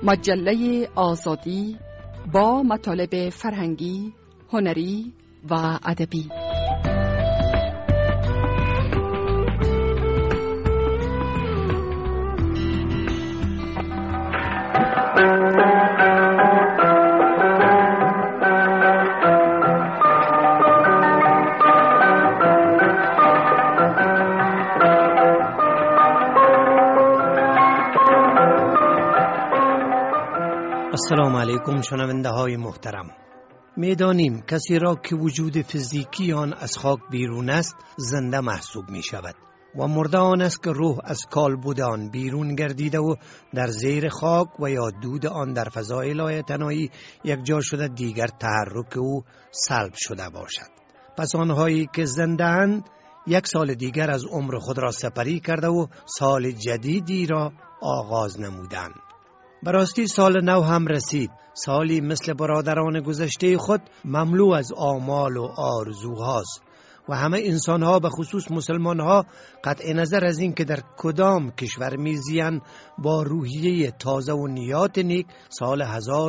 مجله آزادی با مطالب فرهنگی، هنری و ادبی. السلام علیکم شنونده های محترم. میدانیم کسی را که وجود فیزیکی آن از خاک بیرون است زنده محسوب می شود و مرده آن است که روح از کالبد آن بیرون گردیده و در زیر خاک و یا دود آن در فضای لایتناهی یک جا شده دیگر تحرک او سلب شده باشد. پس آنهایی که زنده اند یک سال دیگر از عمر خود را سپری کرده و سال جدیدی را آغاز نمودند. براستی سال نو هم رسید، سالی مثل برادران گذشته خود مملو از آمال و آرزوهاست و همه انسانها به خصوص مسلمانها قطع نظر از این که در کدام کشور میزیند با روحیه تازه و نیات نیک سال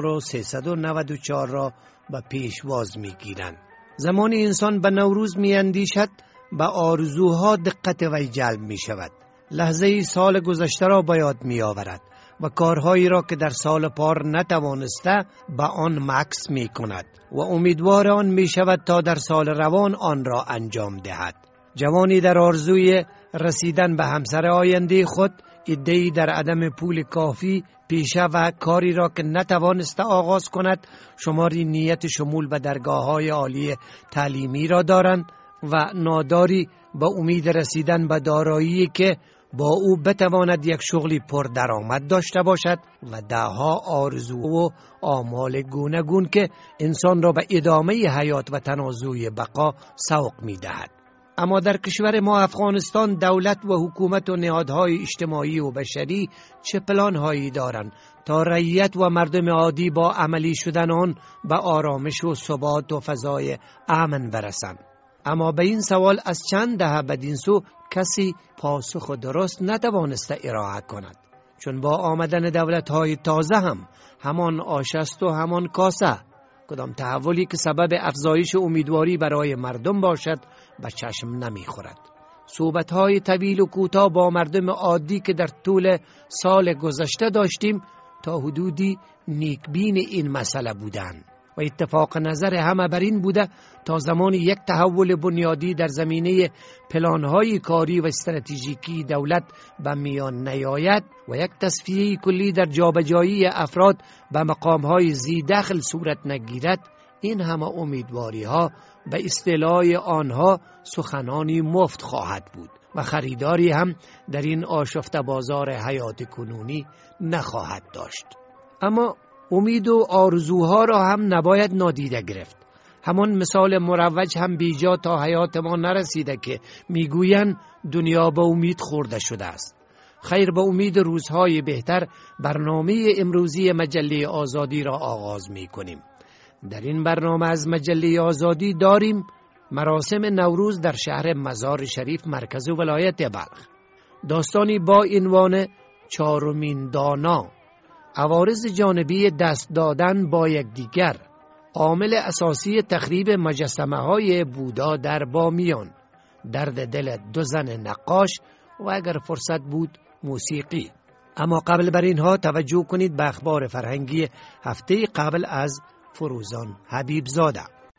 1394 را به پیشواز میگیرند. زمانی انسان به نوروز میاندیشد به آرزوها دقت وی جلب می شود. لحظه سال گذشته را به یاد می آورد و کارهایی را که در سال پار نتوانسته به آن مکث می کند و امیدوار آن می شود تا در سال روان آن را انجام دهد. جوانی در آرزوی رسیدن به همسر آینده خود، عده‌ای در عدم پول کافی پیشه و کاری را که نتوانسته آغاز کند، شماری نیت شمول به درگاه‌های عالی تعلیمی را دارند و ناداری به امید رسیدن به دارایی که با او بتواند یک شغلی پر درآمد داشته باشد و دهها آرزو و آمال گوناگون که انسان را به ادامه حیات و تنازع بقا سوق می دهد. اما در کشور ما افغانستان دولت و حکومت و نهادهای اجتماعی و بشری چه پلان‌هایی دارند تا رعیت و مردم عادی با عملی شدن آن به آرامش و ثبات و فضای امن برسند؟ اما به این سوال از چند دهه بدین سو کسی پاسخ درست نتوانسته ارائه کند، چون با آمدن دولت‌های تازه هم همان آش است و همان کاسه. کدام تحولی که سبب افزایش امیدواری برای مردم باشد به چشم نمیخورد. صحبت‌های طویل و کوتاه با مردم عادی که در طول سال گذشته داشتیم تا حدودی نیکبین این مسئله بودند و اتفاق نظر همه بر این بوده تا زمانی یک تحول بنیادی در زمینه پلان‌های کاری و استراتژیکی دولت به میان نیاید و یک تصفیه کلی در جابجایی افراد به مقام‌های ذی دخل صورت نگیرد، این همه امیدواری‌ها به اصطلاح آنها سخنانی مفت خواهد بود و خریداری هم در این آشفته بازار حیات کنونی نخواهد داشت. اما امید و آرزوها را هم نباید نادیده گرفت. همان مثال مروج هم بیجا تا حیات ما نرسیده که میگویند دنیا به امید خورده شده است. خیر، به امید روزهای بهتر برنامه امروزی مجله آزادی را آغاز می کنیم. در این برنامه از مجله آزادی داریم مراسم نوروز در شهر مزار شریف مرکز ولایت بلخ. داستانی با عنوان چهارمین دانا، عوارض جانبی دست دادن با یکدیگر، عامل اساسی تخریب مجسمه های بودا در بامیان، درد دل دو زن نقاش و اگر فرصت بود موسیقی. اما قبل بر اینها توجه کنید به اخبار فرهنگی هفته قبل از فروزان حبیب زاده.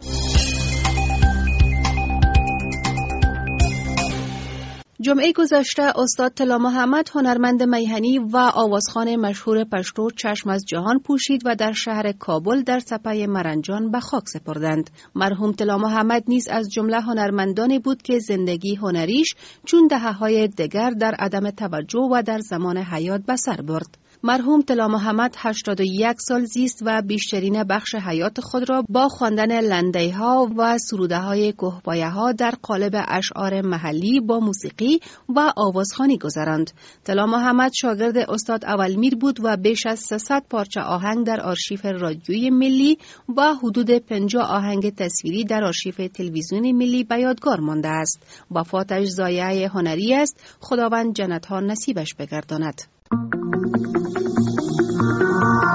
جمعه گذشته استاد طلا محمد، هنرمند میهنی و آوازخوان مشهور پشتو، چشم از جهان پوشید و در شهر کابل در تپه مرنجان به خاک سپردند. مرحوم طلا محمد نیز از جمله هنرمندانی بود که زندگی هنریش چون دهه‌های دیگر در عدم توجه و در زمان حیات به سر برد. مرحوم طلا محمد 81 سال زیست و بیشترین بخش حیات خود را با خواندن لندی‌ها و سروده‌های کوهپایه‌ها در قالب اشعار محلی با موسیقی و آوازخوانی گذراند. طلا محمد شاگرد استاد اولمیر بود و بیش از 300 پارچه آهنگ در آرشیف رادیوی ملی و حدود 50 آهنگ تصویری در آرشیف تلویزیون ملی به یادگار مانده است. وفاتش ضایعه هنری است. خداوند جنت‌ها نصیبش بگرداند.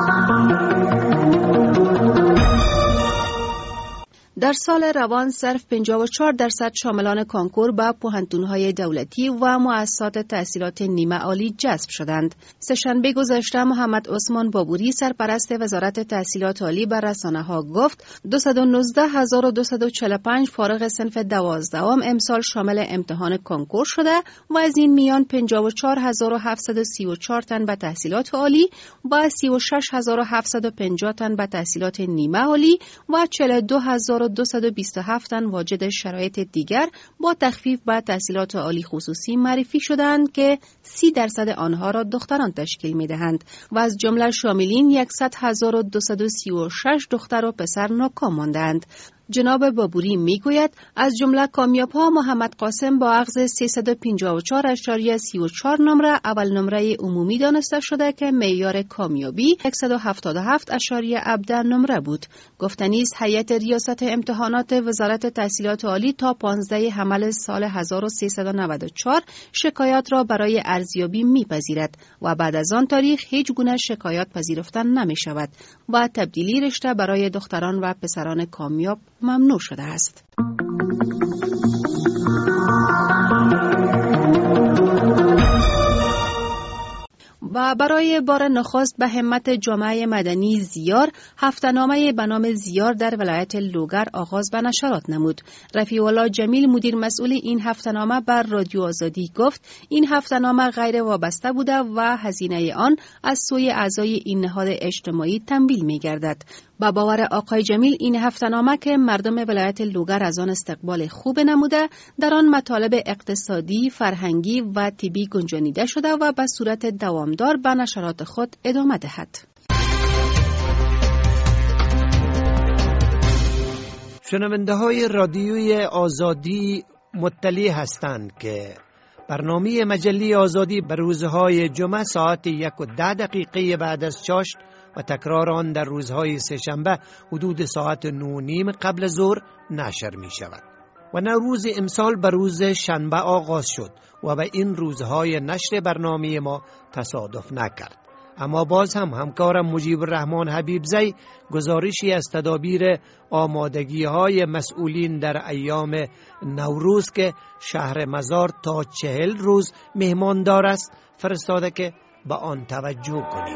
در سال روان صرف 54% شاملان کنکور به پوهنتون‌های دولتی و مؤسسات تحصیلات نیمه عالی جذب شدند. سه‌شنبه گذشته محمد عثمان بابوری سرپرست وزارت تحصیلات عالی به رسانه‌ها گفت 219245 فارغ صنف 12 امسال شامل امتحان کنکور شده و از این میان 54734 تن به تحصیلات عالی و 36750 تن به تحصیلات نیمه عالی و 42227 تن واجد شرایط دیگر با تخفیف به تحصیلات عالی خصوصی معرفی شدند که 30% آنها را دختران تشکیل می‌دهند و از جمله شاملین 100236 دختر و پسر ناکام ماندند. جناب بابوری میگوید از جمله کامیاب‌ها محمد قاسم با اخذ 354.34 نمره اول نمره عمومی دانسته شده که معیار کامیابی 177.17 نمره بود. گفتنی است هیئت ریاست امتحانات وزارت تحصیلات عالی تا 15 حمل سال 1394 شکایات را برای ارزیابی میپذیرد و بعد از آن تاریخ هیچ گونه شکایات پذیرفته نمی شود و تبدیلی رشته برای دختران و پسران کامیاب ممنوع شده است. و برای بار نخست به همت جامعه مدنی زیار هفته‌نامه به نام زیار در ولایت لوگر آغاز به نشرات نمود. رفیع الله جمیل مدیر مسئول این هفته‌نامه بر رادیو آزادی گفت این هفته‌نامه غیر وابسته بوده و هزینه آن از سوی اعضای این نهاد اجتماعی تمویل می‌گردد. با باور آقای جمیل این هفته‌نامه که مردم ولایت لوگر از آن استقبال خوب نموده در آن مطالب اقتصادی، فرهنگی و طبی گنجانیده شده و به صورت دوامدار به نشرات خود ادامه دهد. شنونده های رادیوی آزادی مطلع هستند که برنامه مجله آزادی بر روزهای جمعه ساعت 1:10 بعد از چاشت و تکرار آن در روزهای سه‌شنبه حدود ساعت 9:30 قبل ظهر نشر می شود و نوروز امسال به روز شنبه آغاز شد و به این روزهای نشر برنامه ما تصادف نکرد. اما باز هم همکارم مجیب الرحمن حبیبزی گزارشی از تدابیر آمادگی‌های مسئولین در ایام نوروز که شهر مزار تا 40 روز مهماندار است فرستاده که به آن توجه کنید.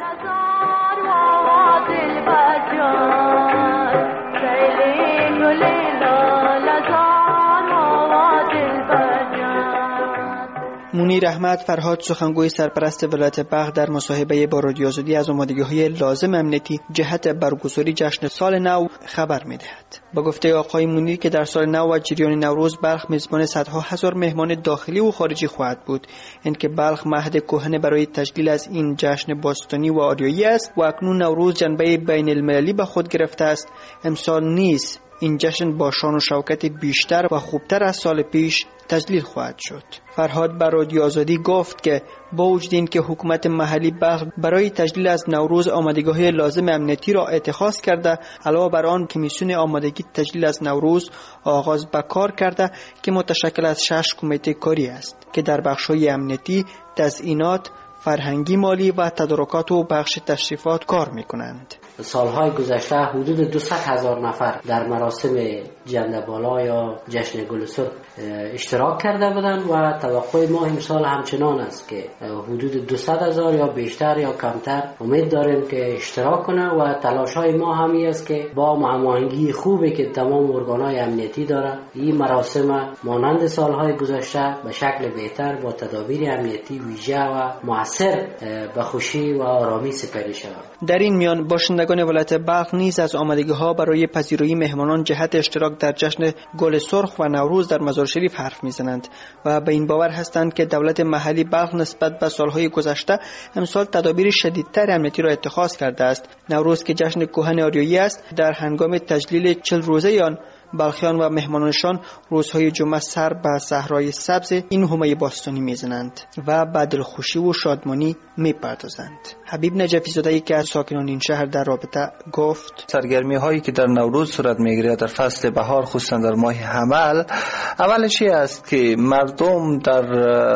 منیر احمد فرهاد سخنگوی سرپرست ولایت بلخ در مصاحبه با رادیو آزادی از آمادگی‌های لازم امنیتی جهت برگزاری جشن سال نو خبر می‌دهد. با گفته آقای منیر که در سال نو و جریان نوروز بلخ میزبان صدها هزار مهمان داخلی و خارجی خواهد بود. اینکه بلخ مهد کهنه برای تجلیل از این جشن باستانی و آریایی است و اکنون نوروز جنبه بین المللی به خود گرفته است. امسال نیز این جشن با شان و شوکت بیشتر و خوبتر از سال پیش تجلیل خواهد شد. فرهاد بر رادیو آزادی گفت که با وجود این که حکومت محلی بلخ برای تجلیل از نوروز آمادگی‌های لازم امنیتی را اتخاذ کرده، علاوه بر آن کمیسیون آمادگی تجلیل از نوروز آغاز به کار کرده که متشکل از 6 کمیته کاری است که در بخش‌های امنیتی، تزیینات، فرهنگی، مالی و تدارکات و بخش تشریفات کار می‌کنند. سالهای گذشته حدود 200,000 نفر در مراسم جنده بالا یا جشن گل سرخ اشتراک کرده بودند و توقع ما امسال همچنان است که حدود 200,000 یا بیشتر یا کمتر امید داریم که اشتراک کنه و تلاش‌های ما همی است که با هماهنگی خوبی که تمام ارگان‌های امنیتی داره این مراسم مانند سالهای گذشته به شکل بهتر با تدابیر امنیتی ویژه و مؤثر به خوشی و آرامی سپری شود. در این میان باشندگان ولایت بلخ نیز از آمادگی‌ها برای پذیرایی مهمانان جهت اشتراک در جشن گل سرخ و نوروز در مزار شریف حرف می‌زنند و به این باور هستند که دولت محلی بلخ نسبت به سالهای گذشته امسال تدابیر شدیدتر امنیتی را اتخاذ کرده است. نوروز که جشن کهن آریایی است، در هنگام تجلیل 40 روزه آن بلخیان و مهمانانشان روزهای جمعه سر به صحرای سبز این حومه باستانی میزنند و به دلخوشی و شادمانی میپردازند. حبیب نجفی زاده که از ساکنان این شهر در رابطه گفت: سرگرمی هایی که در نوروز صورت میگیرد در فصل بهار، خصوصا در ماه حمل، اولش است که مردم در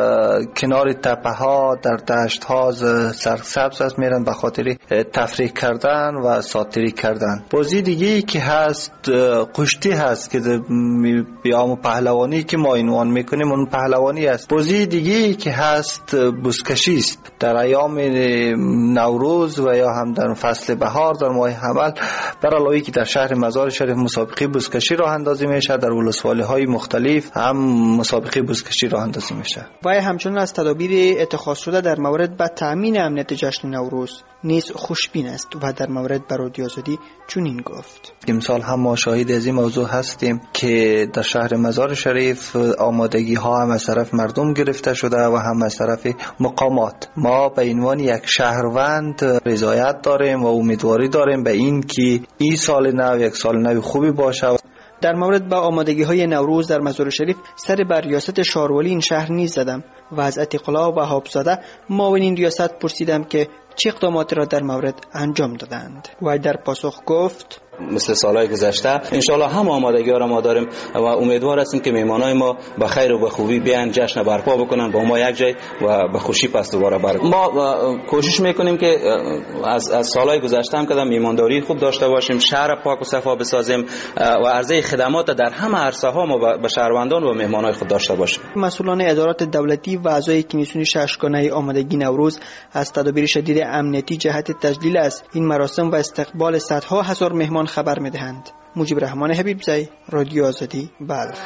کنار تپه ها در دشت ها سرسبز است میرن به خاطر تفریح کردن و ساتری کردن. بازی دیگه که هست کشتی است که بیام پهلوانی که ما عنوان میکنیم اون پهلوانی است. بازی دیگه که هست بزکشی است. در ایام نوروز و یا هم در فصل بهار در ماه حمل در علاوه که در شهر مزار شریف مسابقه بزکشی راه اندازی میشه، در ولسوالی های مختلف هم مسابقه بزکشی راه اندازی میشه. و همچنین از تدابیر اتخاذ شده در مورد به تامین امنیت جشن نوروز نیز خوشبین است و در مورد به رادیو آزادی چنین گفت: امسال هم ما شاهد از این موضوع هستیم که در شهر مزار شریف آمادگی ها هم از طرف مردم گرفته شده و هم از طرف مقامات. ما به عنوان یک شهروند رضایت داریم و امیدواری داریم به این که این سال نو یک سال نو خوبی باشه. در مورد به آمادگی‌های نوروز در مزار شریف سر بر ریاست شارولی این شهر نیز زدم و از عتیق‌الله و حابزاده معاون این ریاست پرسیدم که چه اقداماتی را در مورد انجام دادند. و در پاسخ گفت: مثل سالهای گذشته انشالله هم آمادگی ها را ما داریم و امیدوار هستیم که مهمانای ما به خیر و به خوبی بیان جشن برپا بکنن با ما یک جای و به خوشی پس دوباره برگردیم. ما کوشش میکنیم که از سالهای گذشته هم که میهمانداری خوب داشته باشیم، شهر پاک و صفا بسازیم و عرضه خدمات در همه عرصه ها ما به شهروندان و مهمانای خود داشته باشیم. مسئولان ادارات دولتی و اعضای کمیسیون ششگانه آمادگی نوروز از تدابیر شدید امنیتی جهت تجلیل از این مراسم و استقبال صدها هزار مهمان خبر می‌دهند. مجیب رحمان حبیبزی، رادیو آزادی، بلخ.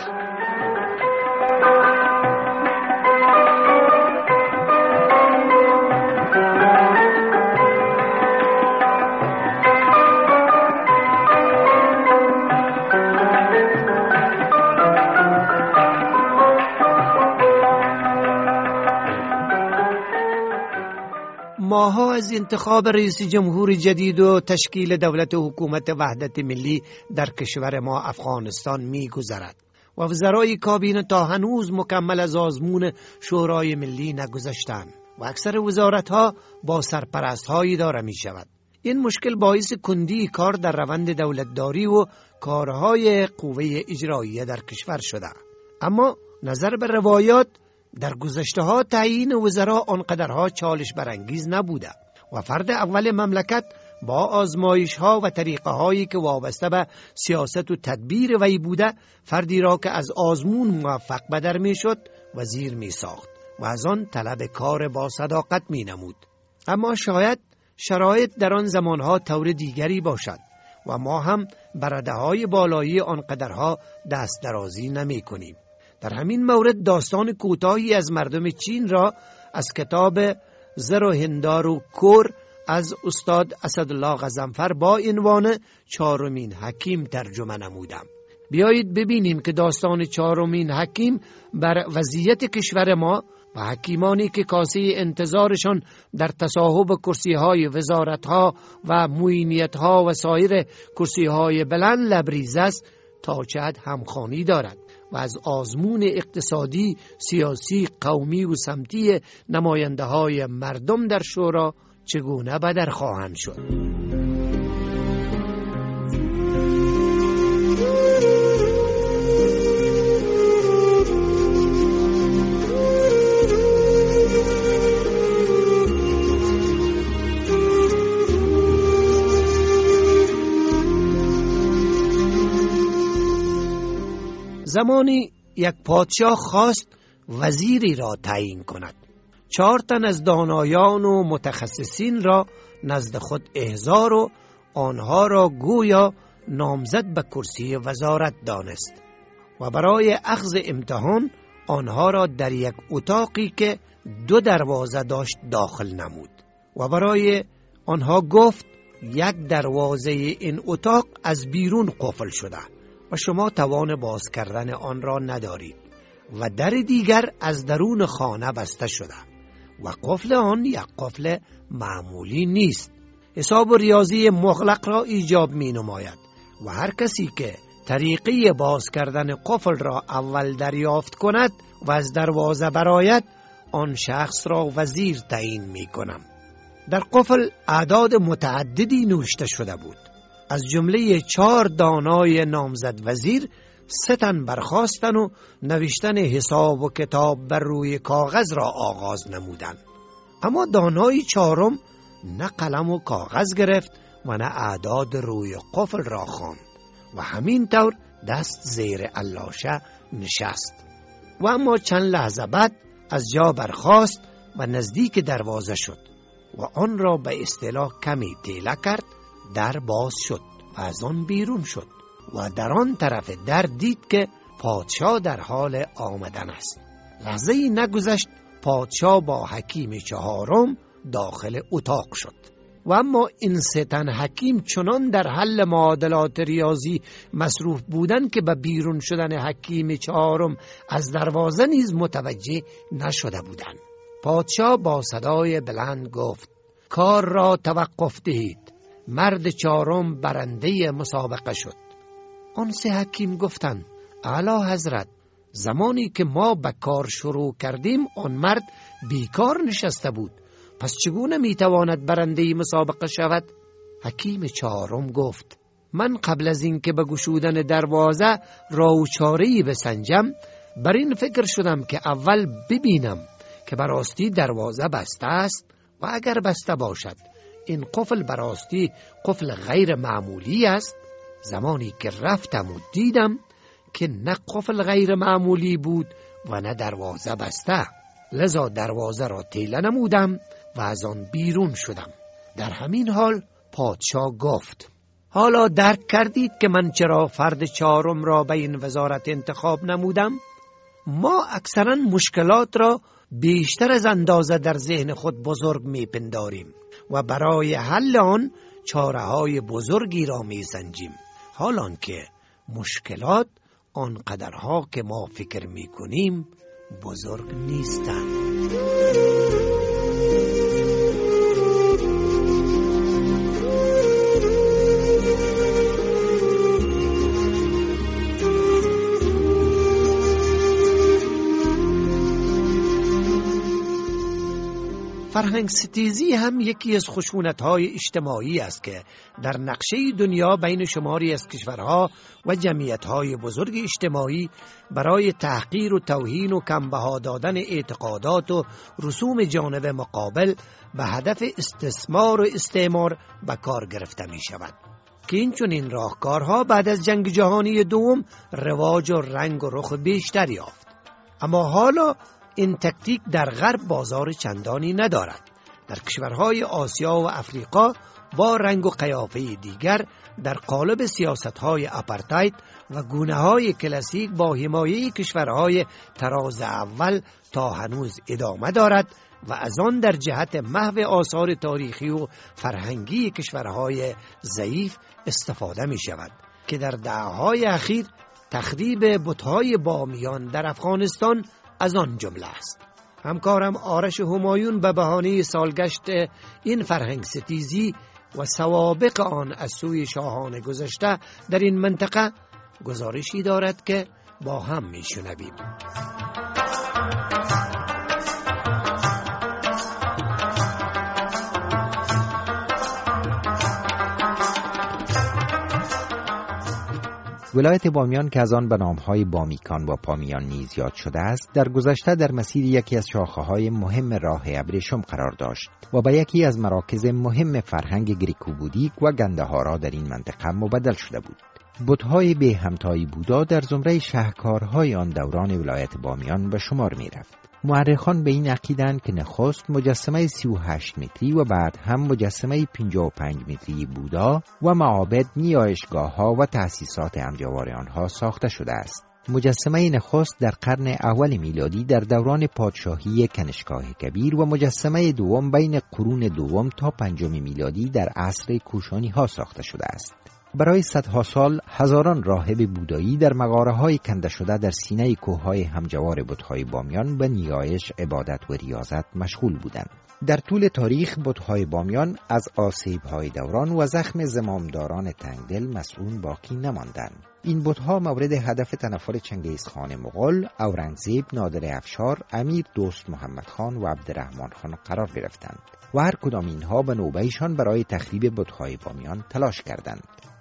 ماها از انتخاب رئیس جمهور جدید و تشکیل دولت و حکومت وحدت ملی در کشور ما افغانستان می گذرد و وزرای کابینه تا هنوز مکمل از آزمون شورای ملی نگذشتند و اکثر وزارتها با سرپرست‌های اداره می شود. این مشکل باعث کندی کار در روند دولتداری و کارهای قوه اجراییه در کشور شده. اما نظر به روایات در گذشته ها تعیین وزرا آنقدرها چالش برانگیز نبوده و فرد اول مملکت با آزمایش ها و طریقه هایی که وابسته به سیاست و تدبیر وی بوده فردی را که از آزمون موفق به در می شد وزیر می ساخت و از آن طلب کار با صداقت می نمود. اما شاید شرایط در آن زمانها طور دیگری باشد و ما هم برده های بالایی آنقدرها دست درازی نمی کنیم. در همین مورد داستان کوتاهی از مردم چین را از کتاب زر و هندار و کور از استاد اسدالله غضنفر با عنوان چهارمین حکیم ترجمه نمودم. بیایید ببینیم که داستان چهارمین حکیم بر وضعیت کشور ما و حکیمانی که کاسه انتظارشان در تصاحب کرسی‌های وزارت‌ها و معینیت‌ها و سایر کرسی‌های بلند لبریز است تا چه حد همخوانی دارد و از آزمون اقتصادی، سیاسی، قومی و سمتی نماینده های مردم در شورا چگونه بدر خواهند شد. زمانی یک پادشاه خواست وزیری را تعیین کند. 4 تن از دانایان و متخصصین را نزد خود احضار و آنها را گویا نامزد به کرسی وزارت دانست و برای اخذ امتحان آنها را در یک اتاقی که 2 دروازه داشت داخل نمود و برای آنها گفت یک دروازه این اتاق از بیرون قفل شده و شما توان باز کردن آن را ندارید و در دیگر از درون خانه بسته شده و قفل آن یک قفل معمولی نیست. حساب و ریاضی مغلق را ایجاب می نماید و هر کسی که طریقه باز کردن قفل را اول دریافت کند و از دروازه برآید آن شخص را وزیر تعیین می کنم. در قفل اعداد متعددی نوشته شده بود. از جمله 4 دانای نامزد وزیر 3 تن برخاستن و نوشتن حساب و کتاب بر روی کاغذ را آغاز نمودند. اما دانای 4م نه قلم و کاغذ گرفت و نه اعداد روی قفل را خواند و همین طور دست زیر علاشه نشست و اما چند لحظه بعد از جا برخاست و نزدیک دروازه شد و آن را به اصطلاح کمی تیله کرد. در باز شد و از آن بیرون شد و در آن طرف در دید که پادشاه در حال آمدن است. لحظه‌ای نگذشت پادشاه با حکیم چهارم داخل اتاق شد و اما این سه تن حکیم چنان در حل معادلات ریاضی مصروف بودند که به بیرون شدن حکیم چهارم از دروازه نیز متوجه نشده بودند. پادشاه با صدای بلند گفت: کار را توقف دهید، مرد چهارم برنده مسابقه شد. آن سه حکیم گفتند: اعلی حضرت، زمانی که ما به کار شروع کردیم آن مرد بیکار نشسته بود، پس چگونه میتواند برنده مسابقه شود؟ حکیم چهارم گفت: من قبل از این که به گشودن دروازه راه و چاره‌ای بسنجم بر این فکر شدم که اول ببینم که براستی دروازه بسته است و اگر بسته باشد این قفل براستی قفل غیر معمولی است. زمانی که رفتم و دیدم که نه قفل غیر معمولی بود و نه دروازه بسته، لذا دروازه را تیله نمودم و از آن بیرون شدم. در همین حال پادشاه گفت: حالا درک کردید که من چرا فرد چهارم را به این وزارت انتخاب نمودم؟ ما اکثرا مشکلات را بیشتر از اندازه در ذهن خود بزرگ میپنداریم و برای حل آن چاره‌های بزرگی را میسنجیم، حالان که مشکلات آنقدرها که ما فکر میکنیم بزرگ نیستند. فرهنگ ستیزی هم یکی از خشونت‌های اجتماعی است که در نقشه دنیا بین شماری از کشورها و جمعیت‌های بزرگ اجتماعی برای تحقیر و توهین و کمبها دادن اعتقادات و رسوم جانب مقابل به هدف استثمار و استعمار به کار گرفته می‌شود که این چنین راهکارها بعد از جنگ جهانی دوم رواج و رنگ و رخ بیشتر یافت. اما حالا این تکتیک در غرب بازار چندانی ندارد. در کشورهای آسیا و افریقا با رنگ و قیافه دیگر در قالب سیاست‌های آپارتاید و گونه‌های کلاسیک با حمایه کشورهای طراز اول تا هنوز ادامه دارد و از آن در جهت محو آثار تاریخی و فرهنگی کشورهای ضعیف استفاده می شود که در دهه‌های اخیر تخریب بت‌های بامیان در افغانستان از آن جمله است. همکارم آرش همایون به بهانه سالگشت این فرهنگ ستیزی و سوابق آن از سوی شاهان گذشته در این منطقه گزارشی دارد که با هم میشنویم. ولایت بامیان که از آن به نام‌های بامیکان و پامیان نیز یاد شده است، در گذشته در مسیر یکی از شاخه‌های مهم راه ابریشم قرار داشت و به یکی از مراکز مهم فرهنگ گریکو-بودیک و گندهارا در این منطقه مبدل شده بود. بت‌های به همتای بودا در زمره شاهکارهای آن دوران ولایت بامیان به شمار می‌رفت. مورخان به این عقیدند که نخست مجسمه 38 متری و بعد هم مجسمه 55 متری بودا و معابد، نیایشگاه‌ها و تأسیسات امجوار آنها ساخته شده است. مجسمه نخست در قرن اول میلادی در دوران پادشاهی کنشگاه کبیر و مجسمه دوم بین قرون دوم تا پنجم میلادی در عصر کوشانی‌ها ساخته شده است. برای صدها سال هزاران راهب بودایی در مغاره‌های کنده شده در سینه کوه‌های همجوار بت‌های بامیان به نیایش، عبادت و ریاضت مشغول بودند. در طول تاریخ بت‌های بامیان از آسیب‌های دوران و زخم زمامداران تنگدل مسئول باقی نماندند. این بت‌ها مورد هدف تنفر چنگیزخان مغول، اورنگزیب، نادر افشار، امیر دوست محمد خان و عبدالرحمن خان قرار گرفتند و هر کدام اینها به نوبه‌ایشان برای تخریب بت‌های بامیان تلاش کردند.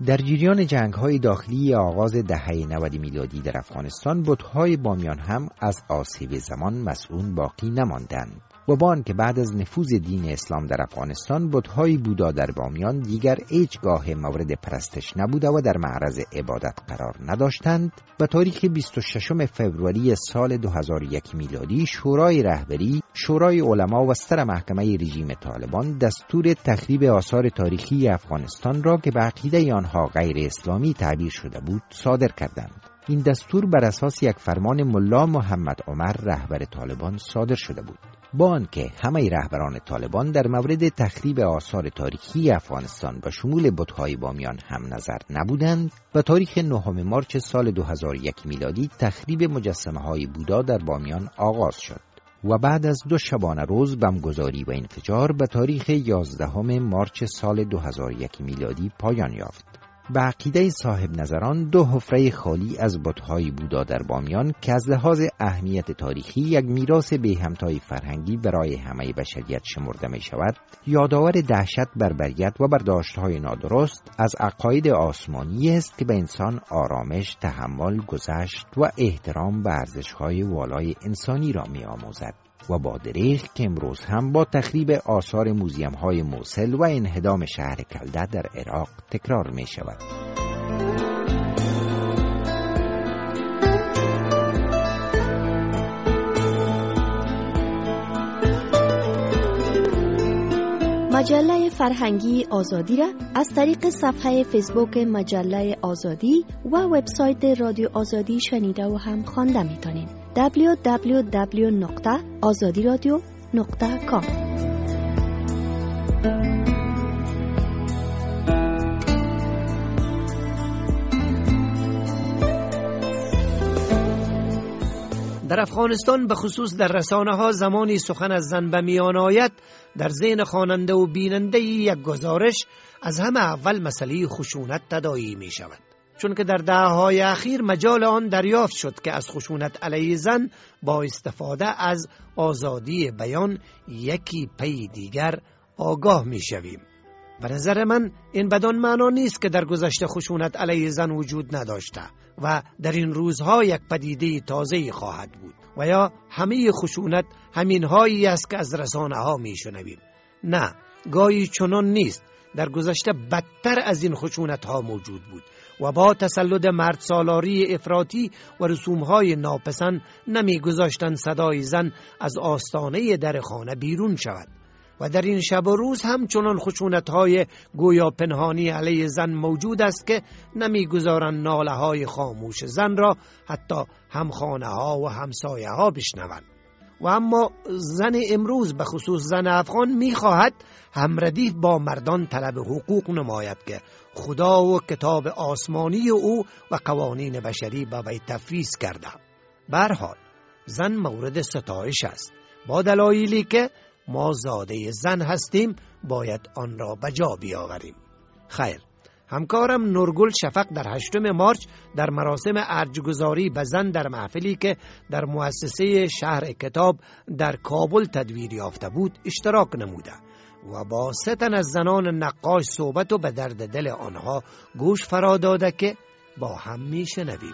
در جریان جنگ‌های داخلی آغاز دهه 90 میلادی در افغانستان، بت‌های بامیان هم از آسیب زمان مسئول باقی نماندند و با آنکه بعد از نفوذ دین اسلام در افغانستان بت‌های بودا در بامیان دیگر هیچگاه مورد پرستش نبوده و در معرض عبادت قرار نداشتند، به تاریخ 26 فوریه سال 2001 میلادی شورای رهبری، شورای علما و سر محکمه رژیم طالبان دستور تخریب آثار تاریخی افغانستان را که به عقیده آنها غیر اسلامی تعبیر شده بود صادر کردند. این دستور بر اساس یک فرمان ملا محمد عمر رهبر طالبان صادر شده بود. با آنکه همه رهبران طالبان در مورد تخریب آثار تاریخی افغانستان به شمول بت‌های بامیان هم نظر نبودند، به تاریخ 9 مارس سال 2001 میلادی تخریب مجسمه‌های بودا در بامیان آغاز شد و بعد از 2 شبانه روز بمبگذاری و انفجار به تاریخ 11 مارس سال 2001 میلادی پایان یافت. به عقیده صاحب نظران 2 حفره خالی از بت‌های بودا در بامیان که از لحاظ اهمیت تاریخی یک میراث بی همتای فرهنگی برای همه بشریت شمرده می شود، یادآور دهشت بربریت و برداشت‌های نادرست از عقاید آسمانی است که به انسان آرامش، تحمل، گذشت و احترام به ارزش‌های والای انسانی را می‌آموزد و با دریغ که امروز هم با تخریب آثار موزیم‌های موصل و انهدام شهر کلده در عراق تکرار می شود. مجله فرهنگی آزادی را از طریق صفحه فیسبوک مجله آزادی و وبسایت رادیو آزادی شنیده و هم خوانده می‌تونید. www.azadiradio.com. در افغانستان به خصوص در رسانه‌ها زمانی سخن از زن به میان آید، در ذهن خواننده و بیننده یک گزارش از همه اول مسئله خشونت تداعی می شود، چون که در دهه‌های اخیر مجال آن دریافت شد که از خشونت علیه زن با استفاده از آزادی بیان یکی پی دیگر آگاه می شویم. به نظر من این بدان معنا نیست که در گذشته خشونت علیه زن وجود نداشته و در این روزها یک پدیده تازه‌ای خواهد بود و یا همه خشونت همین هایی است که از رسانه ها می شنویم. نه، گاهی چنان نیست. در گذشته بدتر از این خشونت ها موجود بود و با تسلط مرد سالاری افراطی و رسوم‌های ناپسند نمی‌گذاشتند صدای زن از آستانه در خانه بیرون شود و در این شب و روز همچنان خشونت‌های گویا پنهانی علیه زن موجود است که نمی‌گذارند ناله‌های خاموش زن را حتی همخانه‌ها و همسایه‌ها بشنوند. و اما زن امروز به خصوص زن افغان می‌خواهد همردیف با مردان طلب حقوق نماید که خدا و کتاب آسمانی او و قوانین بشری به وی تفویض کرده. به هر حال زن مورد ستایش است. با دلایلی که ما زاده زن هستیم باید آن را به جا بیاوریم. خیر، همکارم نورگل شفق در 8 مارس در مراسم ارجگذاری به زن در محفلی که در مؤسسه شهر کتاب در کابل تدویر یافته بود اشتراک نموده و با 3 تن از زنان نقاش صحبت و به درد دل آنها گوش فرا داده که با هم میشنویم.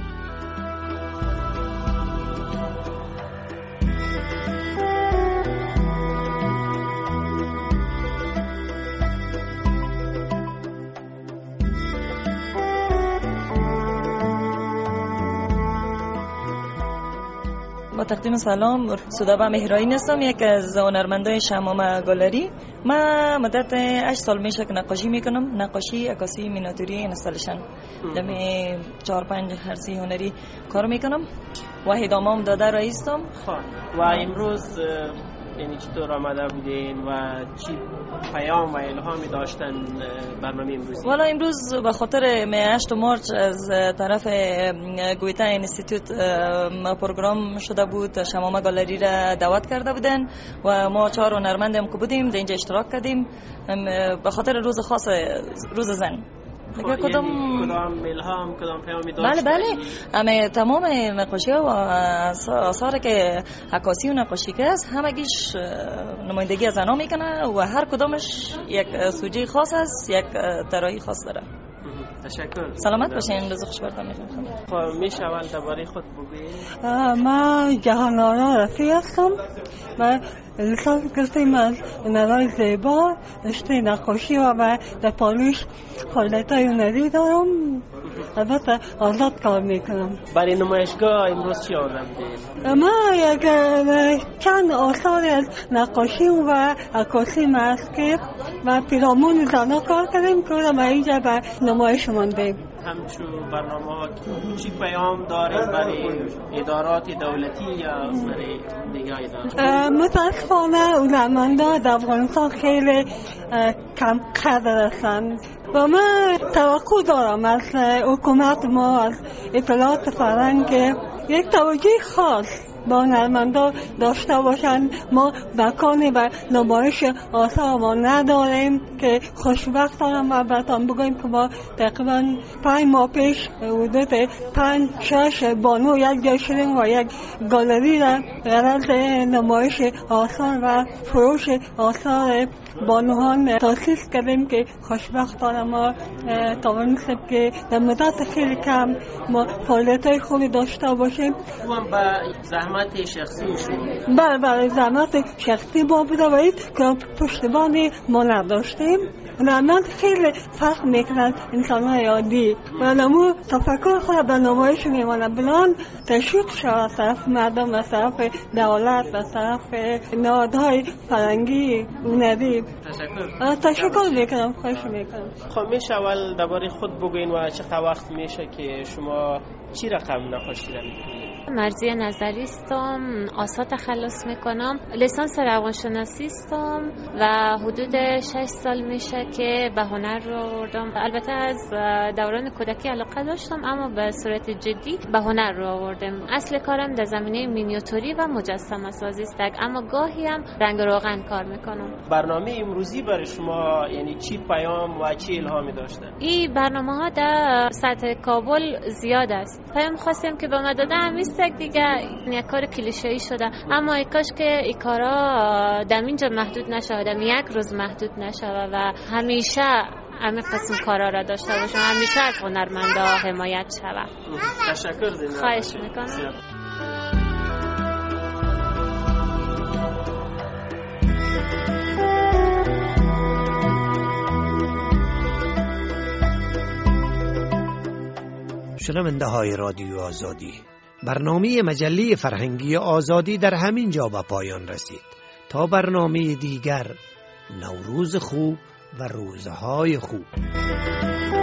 با تقدیم سلام، سودابه مهرایی هستم، یک از هنرمندای شمامه گالری. من مدت 8 سال میشه که نقاشی میکنم، نقاشی، عکاسی، مینیاتوری، اینستالیشن. دمی 4-5 حرفی هنری کار میکنم و ادامه‌ام داده رئیسم. و امروز یعنی چطور آمده بودین و چی پیام و الهامی داشتن برنامه امروز؟ والا امروز به خاطر 8 مارس از طرف گویتا اینستیتوت پروگرام شده بود، شمامه گالری را دعوت کرده بودن و ما 4 هنرمندم که بودیم در اینجا اشتراک کردیم به خاطر روز خاص، روز زن. کدام الهام، کدام پیامی داشت؟ بله همه تمام نقاشی ها و آثار که عکاسی و نقاشی که است همگیش نمایندگی از زنان میکنه و هر کدامش یک سوژه خاص است، یک طراحی خاص داره. تشکر. سلامت باشین. روز خوش براتون می‌خوام. خب میشه اول درباره خود بگید؟ من جهان‌آرا رفیع هستم و لیسانس گرفتیم از هنرهای زیبا، رشته نقاشی و در پاریس فعالیت‌های هنری دارم. البته آزاد کار میکنم. برای نمایشگاه امروز چی آورده بودید؟ ما چند آثار از نقاشی و عکاسی هست و پیرامون زنها کار کردیم که ما اینجا به نمایش ماندیم. همچون برنامه ها چی پیام داریم برای ادارات دولتی یا برای دیگه ادارات؟ متاسفانه هنرمندان در افغانستان خیلی کم قدر هستند و من توقع دارم از حکومت ما، از اطلاعات فرهنگ یک توجه خاص با هنرمندان داشته باشند. ما مکانی و نمایش آثار ما نداریم که خوشبختانه ما براتون بگویم که ما تقریبا 5 ماه پیش حدود 5-6 بانو یک جای شدیم و یک گالری را غرض نمایش آثار و فروش آثار بانوان تاسیس کردیم که خوشبختانه ما توانستیم که در مدت خیلی کم ما فعالیت‌های خوبی داشته باشیم. با زحمت شخصی شما؟ بله زحمت شخصی ما بوده و این که پشتیبانی ما نداشتیم. هنرمند خیلی فرق میکنند انسان‌های عادی و نمو تفکر خود به نمایش میمانه بلان تشویق شود طرف مردم و طرف دولت و طرف نهادهای فرهنگی هنری. تشکر میکنم. خوش میکنم. خب میشه اول درباره خود بگوین و چقدر وقت میشه که شما چی رقم نقاشی را میکنید؟ مرضیه نظری هستم، آثار تخلص میکنم، لیسانس روانشناسی هستم و حدود 6 سال میشه که به هنر رو آوردم. البته از دوران کودکی علاقه داشتم اما به صورت جدی به هنر رو آوردم. اصل کارم در زمینه مینیاتوری و مجسمه سازی است، اما گاهی هم رنگ روغن کار میکنم. برنامه امروزی برای شما یعنی چی پیام و چی الهامی داشته؟ این برنامه ها در سطح کابل زیاد است. پیام خواستیم که به ما داده همیست دیگه یک کار کلیشه‌ای شده، اما ای کاش که این کارا در اینجا محدود نشه، در یک روز محدود نشه و همیشه همه قسم کارا را داشته باشم، همیشه از هنرمندا حمایت شود. تشکر دارم. خواهش میکنم. شنونده های رادیو آزادی، برنامه مجله فرهنگی آزادی در همین جا به پایان رسید. تا برنامه دیگر، نوروز خوب و روزهای خوب.